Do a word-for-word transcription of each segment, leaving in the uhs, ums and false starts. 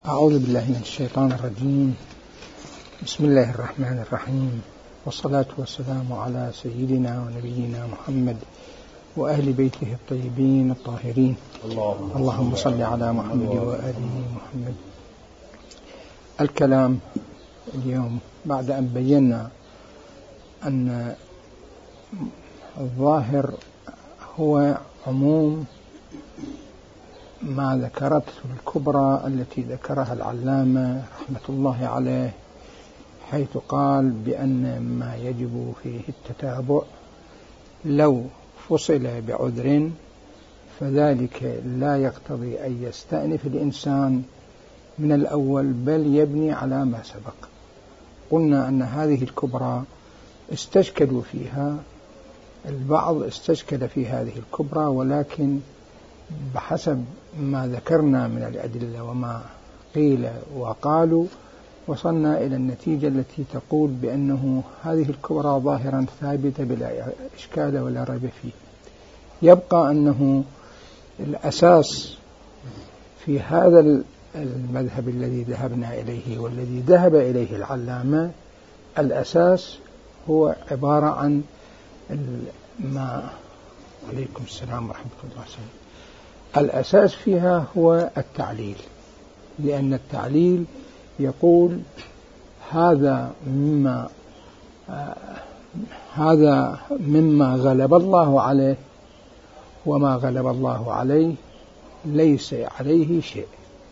أعوذ بالله من الشيطان الرجيم. بسم الله الرحمن الرحيم، والصلاة والسلام على سيدنا ونبينا محمد وأهل بيته الطيبين الطاهرين. اللهم, اللهم صل على محمد وآله محمد. الكلام اليوم بعد أن بينا أن الظاهر هو عموم ما ذكرته الكبرى التي ذكرها العلامة رحمة الله عليه، حيث قال بأن ما يجب فيه التتابع لو فصل بعذر فذلك لا يقتضي أن يستأنف الإنسان من الأول بل يبني على ما سبق. قلنا أن هذه الكبرى استشكلوا فيها، البعض استشكل في هذه الكبرى، ولكن بحسب ما ذكرنا من الأدلة وما قيل وقالوا وصلنا إلى النتيجة التي تقول بأنه هذه الكبرى ظاهرا ثابتة بلا إشكال ولا ريب فيه. يبقى أنه الأساس في هذا المذهب الذي ذهبنا إليه والذي ذهب إليه العلامة، الأساس هو عبارة عن ما عليكم السلام ورحمة الله وبركاته. الأساس فيها هو التعليل، لأن التعليل يقول هذا مما آه هذا مما غلب الله عليه، وما غلب الله عليه ليس عليه شيء.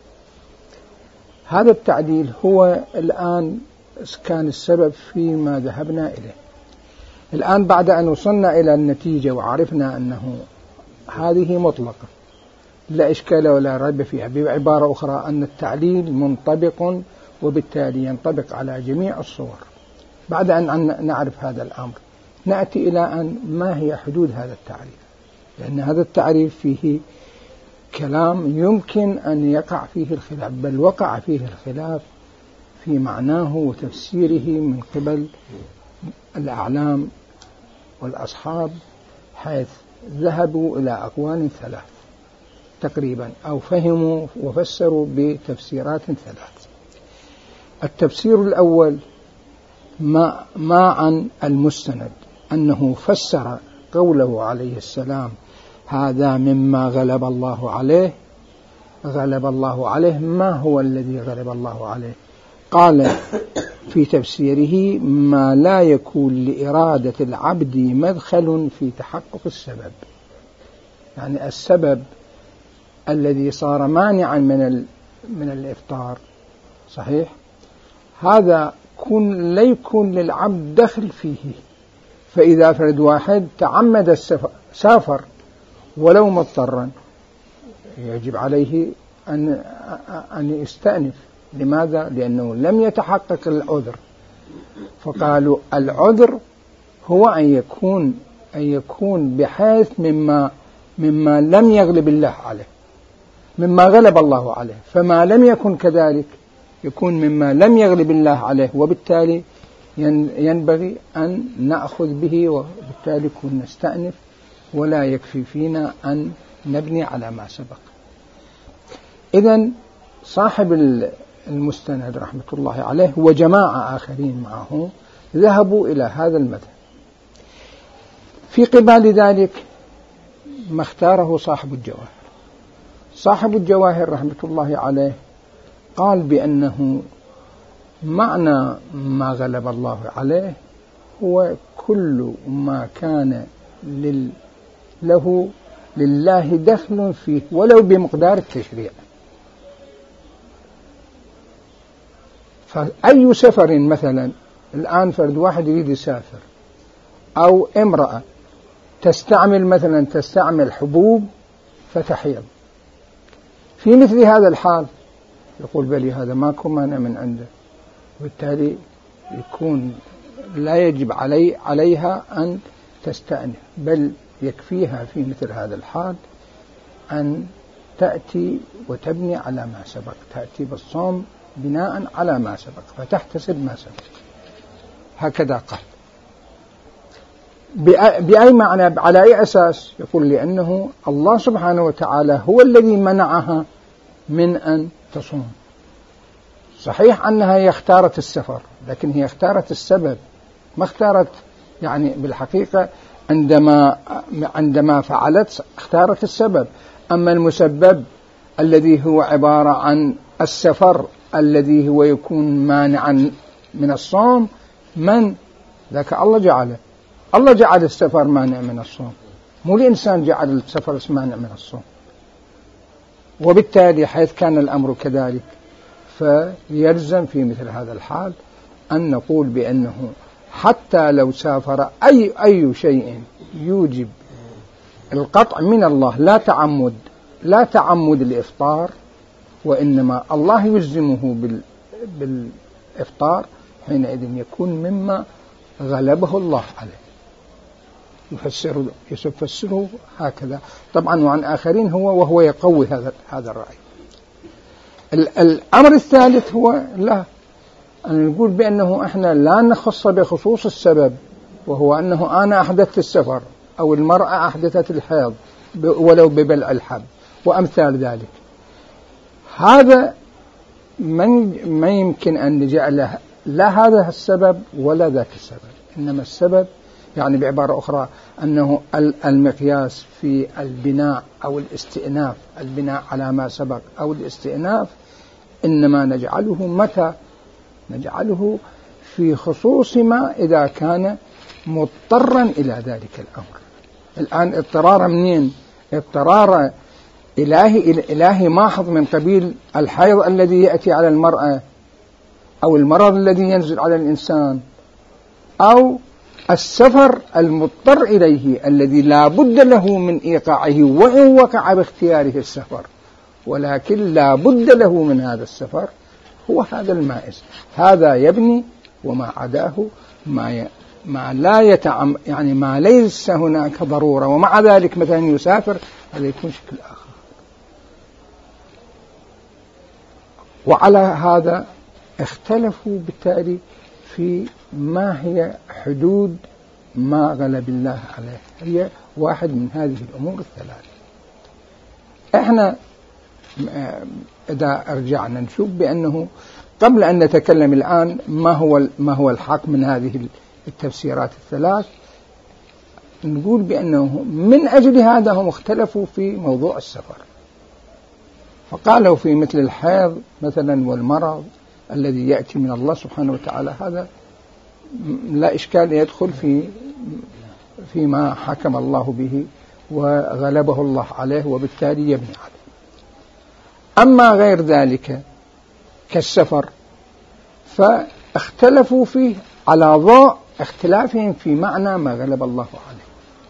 هذا التعليل هو الآن كان السبب فيما ذهبنا إليه. الآن بعد أن وصلنا إلى النتيجة وعرفنا أنه هذه مطلقة لا إشكال ولا ريب فيها، بعبارة أخرى أن التعليل منطبق وبالتالي ينطبق على جميع الصور. بعد أن نعرف هذا الأمر نأتي إلى أن ما هي حدود هذا التعريف، لأن هذا التعريف فيه كلام يمكن أن يقع فيه الخلاف، بل وقع فيه الخلاف في معناه وتفسيره من قبل الأعلام والأصحاب، حيث ذهبوا إلى أقوال ثلاث تقريبا، أو فهموا وفسروا بتفسيرات ثلاث. التفسير الأول ما, ما عن المستند أنه فسر قوله عليه السلام هذا مما غلب الله عليه. غلب الله عليه، ما هو الذي غلب الله عليه؟ قال في تفسيره ما لا يكون لإرادة العبد مدخل في تحقق السبب، يعني السبب الذي صار مانعا من من الإفطار، صحيح، هذا كن لا يكون للعبد دخل فيه. فإذا فرد واحد تعمد السفر سافر ولو مضطرا يجب عليه أن أن يستأنف. لماذا؟ لأنه لم يتحقق العذر. فقالوا العذر هو أن يكون أن يكون بحيث مما مما لم يغلب الله عليه، مما غلب الله عليه. فما لم يكن كذلك يكون مما لم يغلب الله عليه، وبالتالي ينبغي أن نأخذ به، وبالتالي كنا نستأنف ولا يكفي فينا أن نبني على ما سبق. إذن صاحب المستند رحمة الله عليه وجماعة آخرين معه ذهبوا إلى هذا المذهب. في قبال ذلك ما اختاره صاحب الجواهر. صاحب الجواهر رحمة الله عليه قال بأنه معنى ما غلب الله عليه هو كل ما كان لل له لله دخل فيه ولو بمقدار التشريع. فأي سفر مثلا، الآن فرد واحد يريد يسافر، أو امرأة تستعمل مثلا تستعمل حبوب فتحيض، في مثل هذا الحال يقول بلي هذا ماكو مانع من عنده، وبالتالي يكون لا يجب علي عليها أن تستأنف، بل يكفيها في مثل هذا الحال أن تأتي وتبني على ما سبق، تأتي بالصوم بناء على ما سبق فتحتسب ما سبق. هكذا قال. بأي معنى؟ على أي أساس؟ يقول لأنه الله سبحانه وتعالى هو الذي منعها من أن تصوم، صحيح أنها هي اختارت السفر، لكن هي اختارت السبب، ما اختارت يعني بالحقيقة عندما عندما فعلت اختارت السبب. أما المسبب الذي هو عبارة عن السفر الذي هو يكون مانعا من الصوم، من ذاك؟ الله جعله. الله جعل السفر مانع من الصوم، مو الإنسان جعل السفر مانع من الصوم. وبالتالي حيث كان الأمر كذلك فيلزم في مثل هذا الحال أن نقول بأنه حتى لو سافر أي أي شيء يوجب القطع من الله، لا تعمد لا تعمد الإفطار، وإنما الله يلزمه بالإفطار، حينئذ يكون مما غلبه الله عليه. يفسر يفسره هكذا طبعا، وعن آخرين هو وهو يقوي هذا هذا الرأي. الأمر الثالث هو لا أن نقول بأنه إحنا لا نخص بخصوص السبب، وهو أنه أنا أحدثت السفر أو المرأة أحدثت الحيض ولو ببلع الحب وأمثال ذلك. هذا ما يمكن أن نجعله لا هذا السبب ولا ذاك السبب، إنما السبب يعني بعبارة أخرى أنه المقياس في البناء أو الاستئناف، البناء على ما سبق أو الاستئناف، إنما نجعله متى؟ نجعله في خصوص ما إذا كان مضطرا إلى ذلك الأمر. الآن اضطرار منين؟ اضطرار إلهي إلهي ماحظ من قبيل الحيض الذي يأتي على المرأة، أو المرض الذي ينزل على الإنسان، أو السفر المضطر إليه الذي لا بد له من إيقاعه وإن وقع باختياره السفر، ولكن لا بد له من هذا السفر، هو هذا المائز. هذا يبني، وما عداه ما ي... ما لا يتعم يعني ما ليس هناك ضرورة ومع ذلك مثلا يسافر، هذا يكون شكل آخر. وعلى هذا اختلفوا بالتالي في ما هي حدود ما غلب الله عليه، هي واحد من هذه الأمور الثلاث. احنا إذا رجعنا نشوف بأنه قبل أن نتكلم الآن ما هو ما هو الحق من هذه التفسيرات الثلاث، نقول بأنه من أجل هذا هم اختلفوا في موضوع السفر، فقالوا في مثل الحيض مثلا والمرض الذي يأتي من الله سبحانه وتعالى، هذا لا إشكال يدخل في فيما حكم الله به وغلبه الله عليه، وبالتالي يبني عليه. أما غير ذلك كالسفر فاختلفوا فيه على ضوء اختلافهم في معنى ما غلب الله عليه.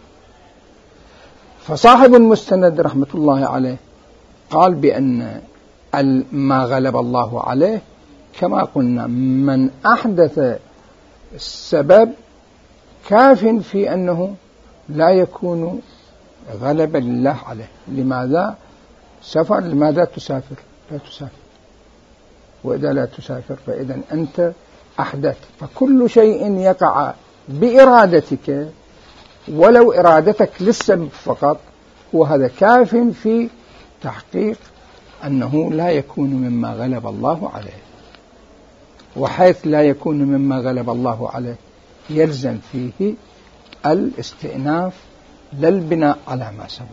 فصاحب المستند رحمة الله عليه قال بأن ما غلب الله عليه كما قلنا من أحدث السبب كاف في أنه لا يكون غلبا لله عليه. لماذا سفر؟ لماذا تسافر؟ لا تسافر، وإذا لا تسافر فإذا أنت أحدث. فكل شيء يقع بإرادتك ولو إرادتك للسبب فقط، وهذا كاف في تحقيق أنه لا يكون مما غلب الله عليه. وحيث لا يكون مما غلب الله عليه يلزم فيه الاستئناف للبناء على ما سبق.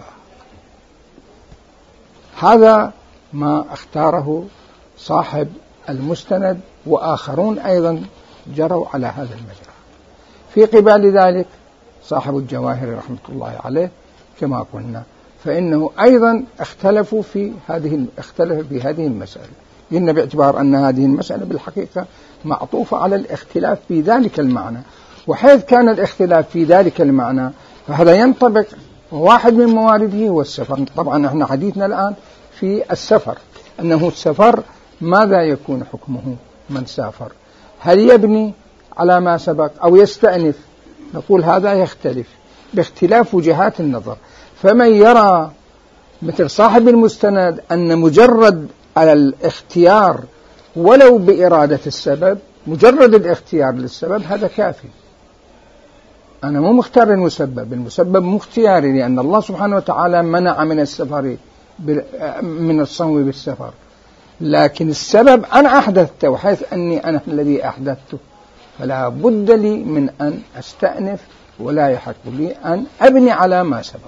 هذا ما اختاره صاحب المستند، وآخرون أيضا جروا على هذا المجرى. في قبال ذلك صاحب الجواهر رحمة الله عليه كما قلنا، فإنه أيضا اختلفوا في هذه اختلف في هذه المسألة، قلنا باعتبار أن هذه المسألة بالحقيقة معطوفة على الاختلاف في ذلك المعنى. وحيث كان الاختلاف في ذلك المعنى فهذا ينطبق، واحد من موارده هو السفر. طبعا احنا حديثنا الآن في السفر، أنه السفر ماذا يكون حكمه من سافر؟ هل يبني على ما سبق أو يستأنف؟ نقول هذا يختلف باختلاف وجهات النظر. فمن يرى مثل صاحب المستند أن مجرد على الاختيار ولو بإرادة السبب، مجرد الاختيار للسبب هذا كافي. أنا مو مختار المسبب، المسبب مو اختياري، لأن الله سبحانه وتعالى منع من السفر من الصوم بالسفر. لكن السبب أنا أحدثته، وحيث أني أنا الذي أحدثته فلا بد لي من أن أستأنف، ولا يحق لي أن أبني على ما سبق.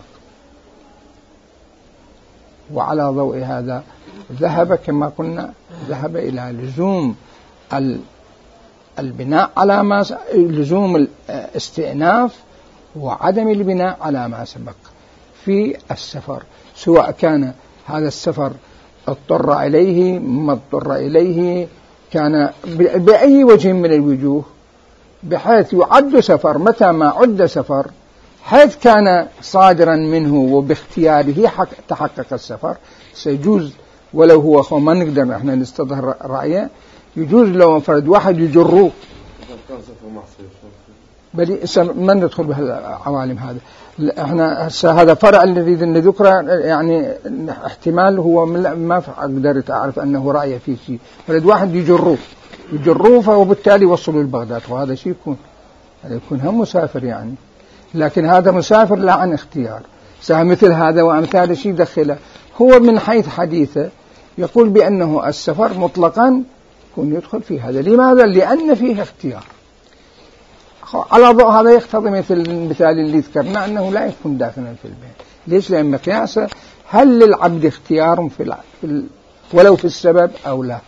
وعلى ضوء هذا ذهب كما قلنا ذهب إلى لزوم البناء على ما س... لزوم الاستئناف وعدم البناء على ما سبق في السفر، سواء كان هذا السفر اضطر إليه ما اضطر إليه، كان بأي وجه من الوجوه، بحيث يعد سفر متى ما عد سفر حيث كان صادرا منه وباختياره تحقق السفر سيجوز، ولو هو خو ما نقدر احنا نستظهر رأيه، يجوز لو انفرد واحد يجروه، بل ما ندخل بهالعوالم هذا. احنا هذا فرع الذي نذكره يعني احتمال هو ما اقدر اعرف انه رأي فيه شيء، فرد واحد يجروه يجروه وبالتالي وصلوا لبغداد، وهذا شيء يكون هذا يكون هم مسافر يعني، لكن هذا مسافر لا عن اختيار. مثل هذا وأمثال شيء دخله هو من حيث حديثه يقول بأنه السفر مطلقا يكون يدخل في هذا. لماذا؟ لأن فيه اختيار. على ضوء هذا يقتضي مثل المثال اللي ذكرنا أنه لا يكون داخلا في البيت. ليش؟ لأن مقياسه هل للعبد اختيار في, في ولو في السبب أو لا.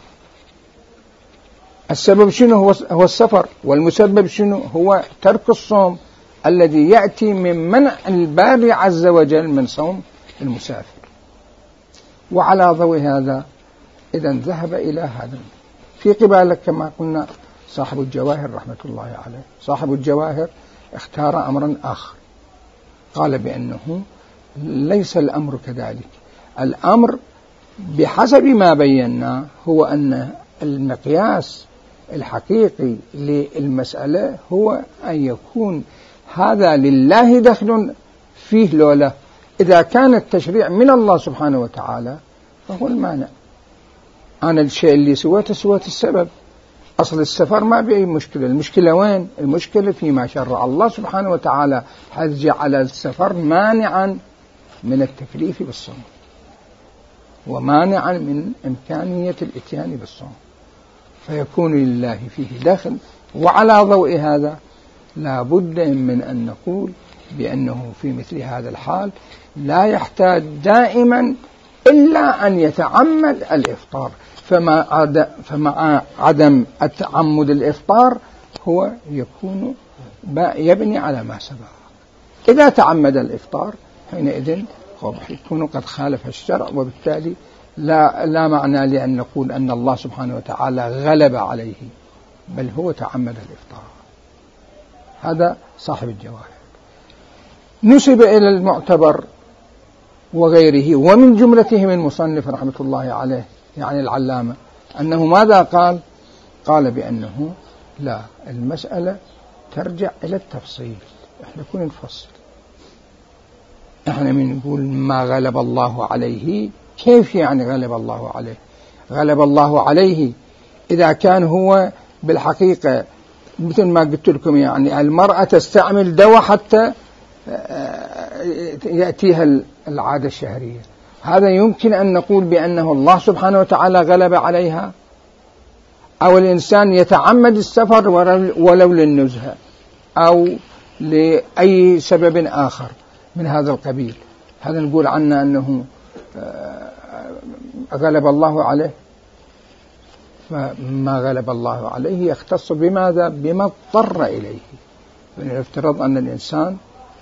السبب شنو؟ هو, هو السفر، والمسبب شنو؟ هو ترك الصوم الذي يأتي من منع الباري عز وجل من صوم المسافر. وعلى ضوء هذا إذن ذهب إلى هذا. في قبالك كما قلنا صاحب الجواهر رحمة الله عليه، صاحب الجواهر اختار أمرا آخر، قال بأنه ليس الأمر كذلك. الأمر بحسب ما بينا هو أن المقياس الحقيقي للمسألة هو أن يكون هذا لله دخل فيه لولا. إذا كان التشريع من الله سبحانه وتعالى فهو المانع. أنا الشيء اللي سويته سويت السبب. أصل السفر ما بأي مشكلة. المشكلة وين؟ المشكلة فيما شرع الله سبحانه وتعالى، حيث جعل السفر مانعا من التكليف بالصوم ومانعا من إمكانية الإتيان بالصوم، فيكون لله فيه دخل. وعلى ضوء هذا لا بد من أن نقول بأنه في مثل هذا الحال لا يحتاج دائما إلا أن يتعمد الإفطار. فمع عدم التعمد الإفطار هو يكون يبني على ما سبق. إذا تعمد الإفطار حينئذ يكون قد خالف الشرع، وبالتالي لا, لا معنى لأن نقول أن الله سبحانه وتعالى غلب عليه، بل هو تعمد الإفطار. هذا صاحب الجواهر. نسب إلى المعتبر وغيره، ومن جملتهم المصنف رحمة الله عليه يعني العلامة، أنه ماذا قال؟ قال بأنه لا، المسألة ترجع إلى التفصيل. احنا كنا نفصل، احنا من نقول ما غلب الله عليه. كيف يعني غلب الله عليه؟ غلب الله عليه إذا كان هو بالحقيقة مثل ما قلت لكم، يعني المرأة تستعمل دواء حتى يأتيها العادة الشهرية، هذا يمكن أن نقول بأنه الله سبحانه وتعالى غلب عليها؟ أو الإنسان يتعمد السفر ولو للنزهة أو لأي سبب آخر من هذا القبيل، هذا نقول عنه أنه غلب الله عليه؟ فما غلب الله عليه يختص بماذا؟ بما اضطر إليه. يفترض أن الإنسان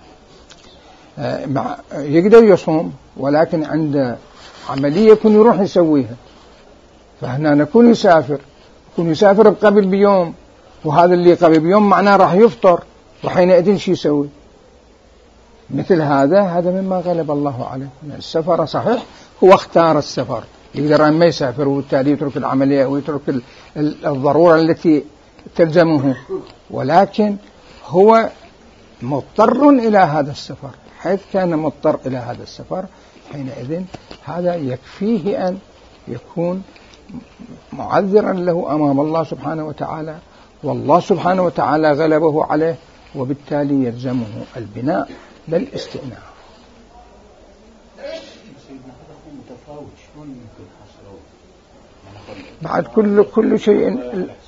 يقدر يصوم ولكن عند عملية يكون يروح يسويها، فهنا نكون يسافر، يكون يسافر قبل بيوم، وهذا اللي قبل بيوم معناه راح يفطر، وحينئذ شو يسوي؟ مثل هذا هذا مما غلب الله عليه. السفر صحيح هو اختار السفر، يقدر أن ما يسافر وبالتالي يترك العملية ويترك الضرورة التي تلزمه، ولكن هو مضطر إلى هذا السفر. حيث كان مضطر إلى هذا السفر حينئذ هذا يكفيه أن يكون معذرا له أمام الله سبحانه وتعالى، والله سبحانه وتعالى غلبه عليه، وبالتالي يلزمه البناء للاستئناف. سيدنا هذا هو متفاوت، شلون يمكن حصره؟ يعني بعد كل كل شيء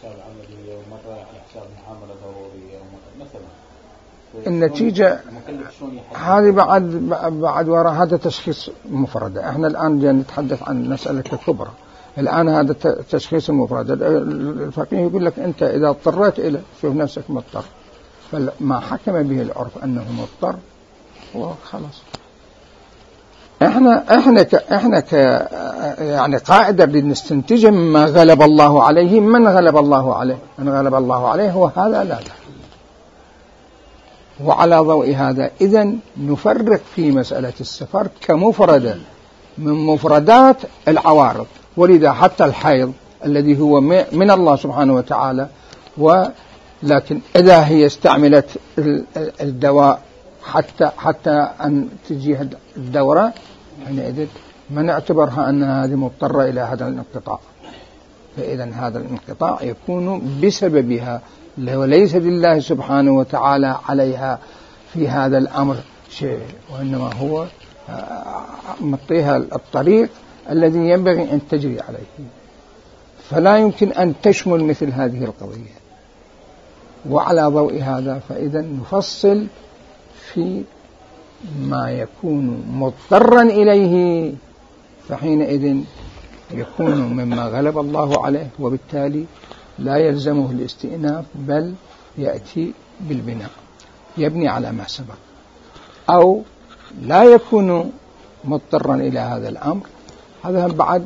النتيجة هذه بعد بعد وراء هذا تشخيص مفردة. احنا الآن نتحدث عن مسألة الكبرى. الآن هذا تشخيص المفردة. الفقيه يقول لك أنت إذا اضطريت إلى شوف نفسك مضطر، فما حكم به العرف أنه مضطر وخلاص. احنا احنا ك احنا ك يعني قاعدة بنستنتجها مما غلب الله عليه. من غلب الله عليه؟ من غلب الله عليه هو هذا لا ده. وعلى ضوء هذا إذن نفرق في مسألة السفر كمفردة من مفردات العوارض. ولذا حتى الحيض الذي هو من الله سبحانه وتعالى، ولكن إذا هي استعملت الدواء حتى حتى أن تجيها الدورة، حينئذ ما نعتبرها أنها هذه مضطرة إلى هذا الانقطاع. فإذا هذا الانقطاع يكون بسببها، وليس لله سبحانه وتعالى عليها في هذا الأمر شيء، وإنما هو مطيها الطريق الذي ينبغي أن تجري عليه. فلا يمكن أن تشمل مثل هذه القضية. وعلى ضوء هذا فإذا نفصل في ما يكون مضطرا إليه، فحينئذ يكون مما غلب الله عليه، وبالتالي لا يلزمه الاستئناف بل يأتي بالبناء يبني على ما سبق. أو لا يكون مضطرا إلى هذا الأمر، هذا بعد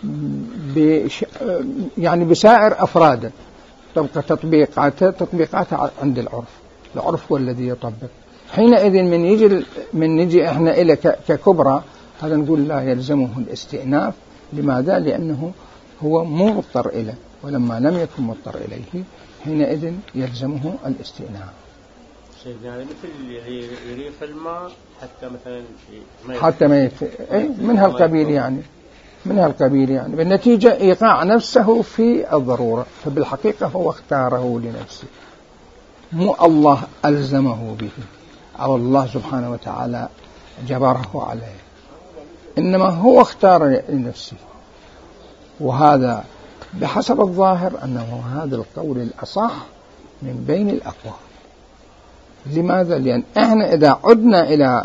بش يعني بسائر أفراده تبقى تطبيقاته تطبيقاته عند العرف. العرف هو الذي يطبق. حينئذ من يجي من نجي احنا إلى ككبرى، هذا نقول لا يلزمه الاستئناف. لماذا؟ لأنه هو مو مضطر إليه، ولما لم يكن مضطر إليه حينئذ يلزمه الاستئناف. يعني مثل يريف الماء حتى مثلا ما حتى ما يت... اي من هالقبيل يعني من هالقبيل يعني بالنتيجة إيقاع نفسه في الضرورة. فبالحقيقة هو اختاره لنفسه، مو الله ألزمه به أو الله سبحانه وتعالى جبره عليه، إنما هو اختار لنفسه. وهذا بحسب الظاهر أنه هذا القول الأصح من بين الأقوال. لماذا؟ لأن إحنا إذا عدنا إلى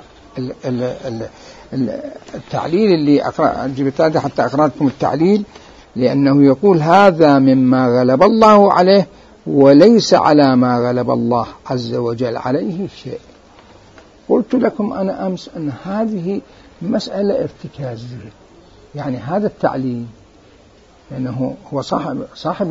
التعليل اللي جبت هذا حتى أقرأتكم التعليل، لأنه يقول هذا مما غلب الله عليه وليس على ما غلب الله عز وجل عليه شيء. قلت لكم أنا أمس أن هذه مسألة ارتكازية. يعني هذا التعليل لأنه هو صاحب صاحب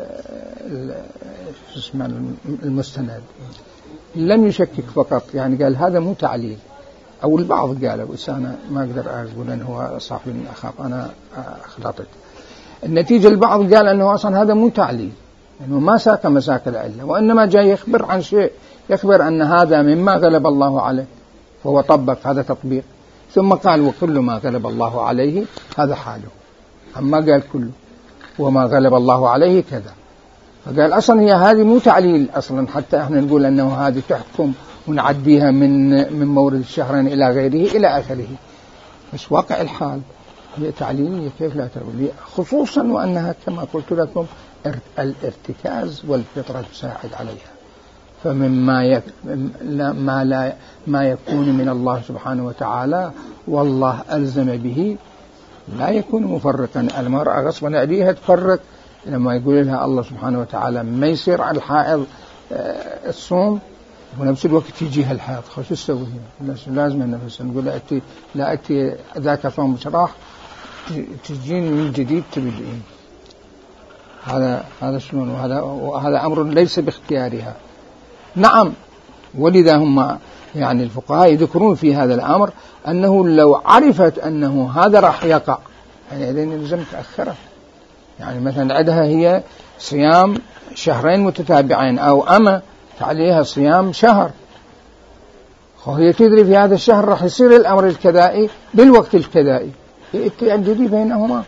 المستند لم يشكك فقط، يعني قال هذا مو تعليل، أو البعض قالوا، بس أنا ما أقدر أقول أنه هو صاحب أخاف أنا أخلطت. النتيجة البعض قال أنه أصلا هذا مو تعليل، أنه ما ساق مساك العلة، وإنما جاي يخبر عن شيء، يخبر أن هذا مما غلب الله عليه، فهو طبق هذا تطبيق. ثم قال وكل ما غلب الله عليه هذا حاله، أما قال كله وما غلب الله عليه كذا. فقال أصلا هي هذه مو تعليل أصلا، حتى احنا نقول أنه هذه تحكم ونعديها من من مورد الشهرين إلى غيره إلى آخره. بس واقع الحال هي تعليلية كيف لا تقول، خصوصا وأنها كما قلت لكم الارتكاز والفطرة تساعد عليها. فمما يك... ما لا ما يكون من الله سبحانه وتعالى والله ألزم به لا يكون مفرقا. المرأة غصبا عليها تفرق لما يقول لها الله سبحانه وتعالى ما يصير على الحائض الصوم ونفس الوقت يجيها الحائض، خش تسوي لازم النفس نقول أتي لا أتي ذاك صوم شراح تجين من جديد تبدئين. هذا هذا شلون؟ وهذا وهذا أمر ليس باختيارها. نعم، ولذا هم يعني الفقهاء يذكرون في هذا الأمر أنه لو عرفت أنه هذا راح يقع يعني إذن يلزم تأخره. يعني مثلا عندها هي صيام شهرين متتابعين أو أما عليها صيام شهر، وهي تدري في هذا الشهر راح يصير الأمر الكذائي بالوقت الكذائي، يتعددي بينهما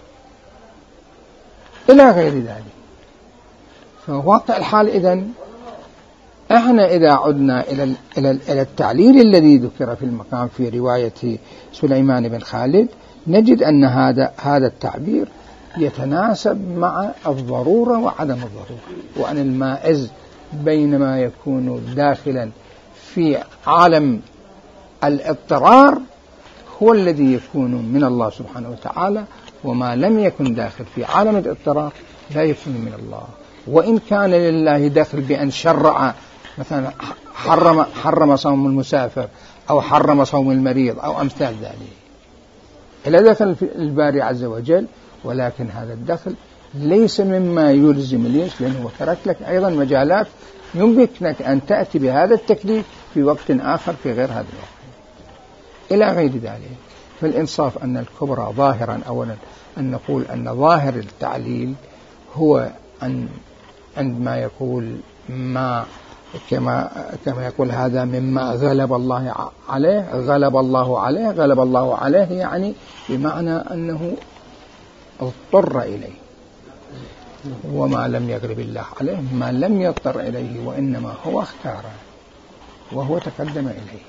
إلى غير ذلك. فواقع الحال إذن احنا إذا عدنا إلى إلى التعليل الذي ذكر في المقام في رواية سليمان بن خالد، نجد أن هذا هذا التعبير يتناسب مع الضرورة وعدم الضرورة، وأن المائز بين ما يكون داخلا في عالم الاضطرار هو الذي يكون من الله سبحانه وتعالى، وما لم يكن داخل في عالم الاضطرار لا يكون من الله، وإن كان لله داخل بأن شرع مثلا حرم, حرم صوم المسافر أو حرم صوم المريض أو أمثال ذلك، إلى دخل الباري عز وجل، ولكن هذا الدخل ليس مما يلزم ليش، لأنه ترك لك أيضا مجالات يمكنك أن تأتي بهذا التكليف في وقت آخر في غير هذا الوقت إلى غير ذلك. فالإنصاف أن الكبرى ظاهرا أولا أن نقول أن ظاهر التعليل هو أن عندما يقول ما كما كما يقول هذا مما غلب الله عليه، غلب الله عليه غلب الله عليه يعني بمعنى أنه اضطر إليه، وما لم يغلب الله عليه ما لم يضطر إليه، وإنما هو اختاره وهو تقدم إليه،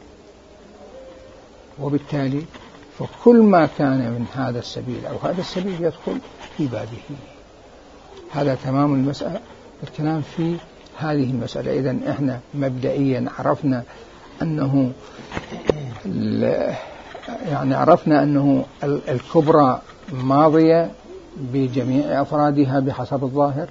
وبالتالي فكل ما كان من هذا السبيل أو هذا السبيل يدخل في بابه. هذا تمام المسألة، الكلام في هذه المسألة. إذن إحنا مبدئيا عرفنا أنه يعني عرفنا أنه الكبرى ماضية بجميع أفرادها بحسب الظاهر.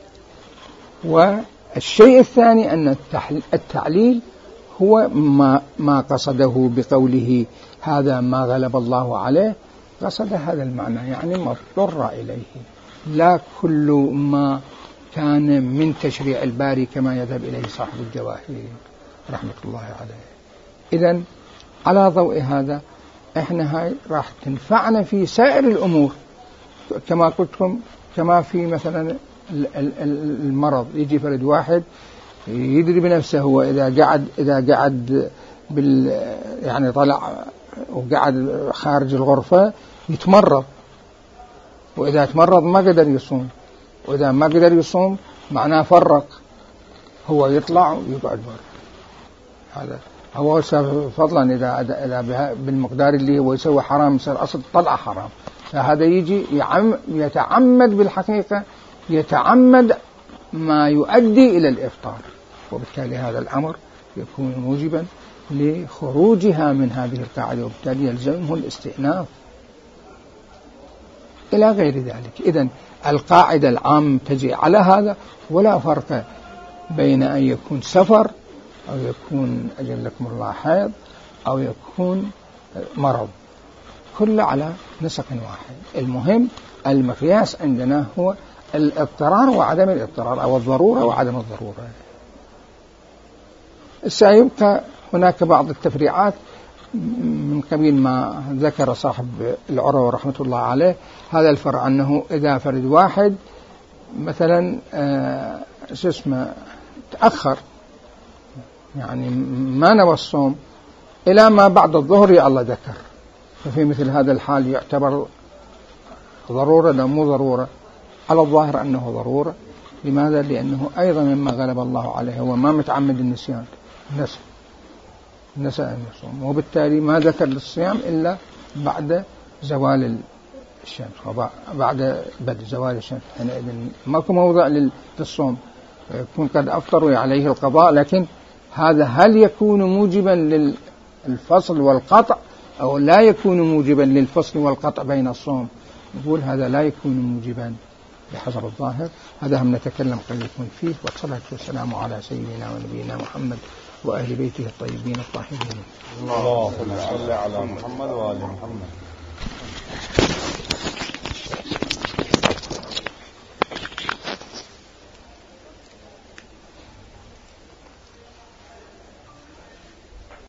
والشيء الثاني أن التعليل هو ما ما قصده بقوله هذا ما غلب الله عليه، قصد هذا المعنى يعني ما اضطر إليه، لا كل ما كان من تشريع الباري كما يذهب إليه صاحب الجواهر رحمة الله عليه. إذن على ضوء هذا إحنا هاي راح تنفعنا في سائر الأمور، كما قلتكم كما في مثلا المرض، يجي فرد واحد يدري بنفسه هو إذا قعد إذا قعد بال يعني طلع وقعد خارج الغرفة يتمرض، وإذا تمرض ما قدر يصوم، وإذا ما قدر يصوم معناه فرق، هو يطلع ويقعد برا. هذا هو فضلا إذا إذا بالمقدار اللي هو يسوي حرام يصير أصل طلع حرام، فهذا يجي يتعمد بالحقيقة يتعمد ما يؤدي إلى الإفطار، وبالتالي هذا الأمر يكون موجبا لخروجها من هذه القاعدة، وبالتالي يلزمه الاستئناف إلى غير ذلك. إذن القاعدة العام تجي على هذا، ولا فرق بين أن يكون سفر أو يكون أجلكم الله حيض أو يكون مرض، كل على نسق واحد. المهم المقياس عندنا هو الاضطرار وعدم الاضطرار، أو الضرورة وعدم الضرورة. سيبقى هناك بعض التفريعات من قبيل ما ذكر صاحب العروة رحمة الله عليه، هذا الفرع أنه إذا فرد واحد مثلا آه شو اسمه تأخر يعني ما نوى الصوم إلى ما بعد الظهر يا الله ذكر، ففي مثل هذا الحال يعتبر ضرورة لا مو ضرورة؟ على الظاهر أنه ضرورة. لماذا؟ لأنه أيضا مما غلب الله عليه هو ما متعمد النسيان، نسى نسى أن يصوم، وبالتالي ما ذكر للصيام إلا بعد زوال الشمس وبعد بدء زوال الشمس، حينئذ ماكو موضع للصوم، يكون قد أفطر عليه القضاء. لكن هذا هل يكون موجبا للفصل والقطع أو لا يكون موجبا للفصل والقطع بين الصوم؟ نقول هذا لا يكون موجبا بحسب الظاهر. هذا هم نتكلم قليلا فيه، والصلاة والسلام على سيدنا ونبينا محمد وأهل بيته الطيبين الطاهرين. اللهم صل على محمد وآل محمد.